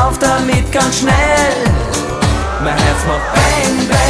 lauf damit ganz schnell. Mein Herz macht Bang, Bang.